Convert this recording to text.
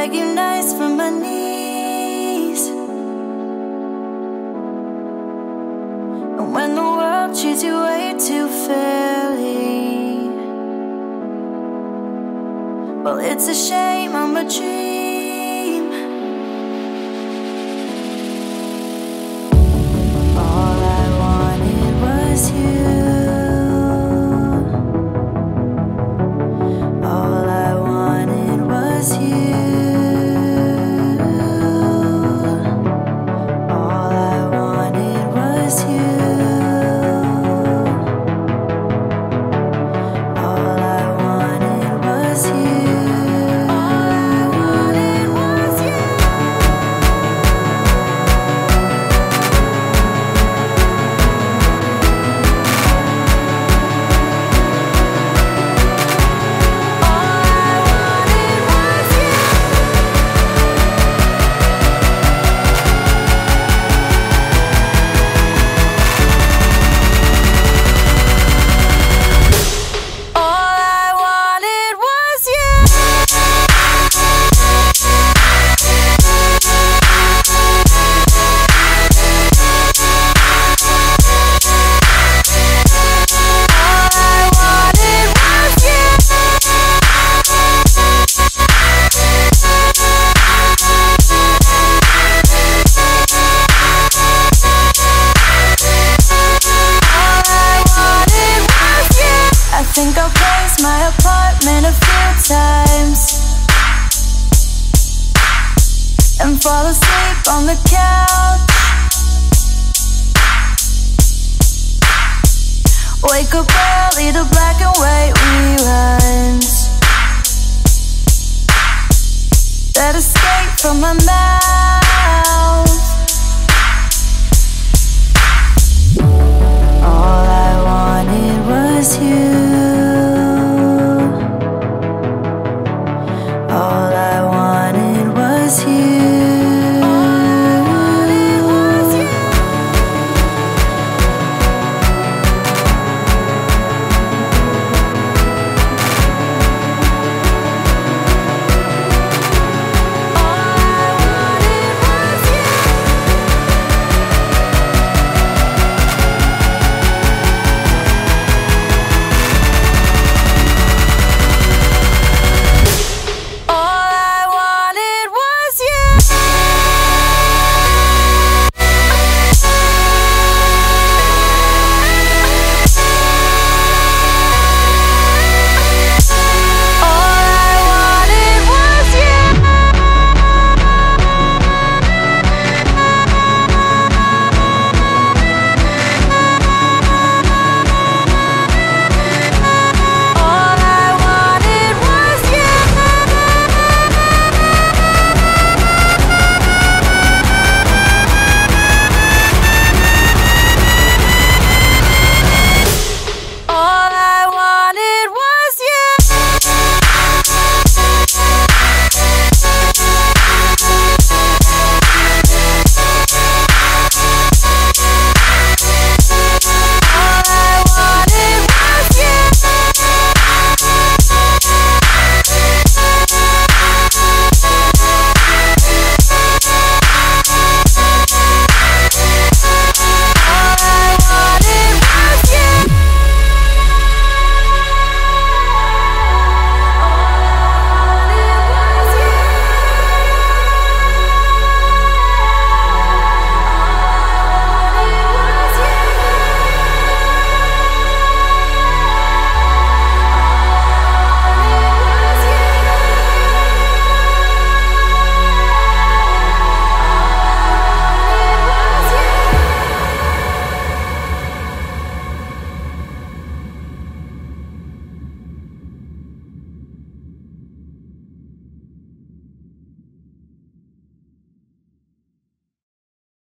begging nights from my knees. And when the world treats you way too fairly, well, it's a shame I'm a dream. All I wanted was you. All I wanted was you. All I wanted was you. All I wanted was you. I think I'll close my apartment a few times and fall asleep on the couch. Wake up early to black and white reruns that escape from my mind.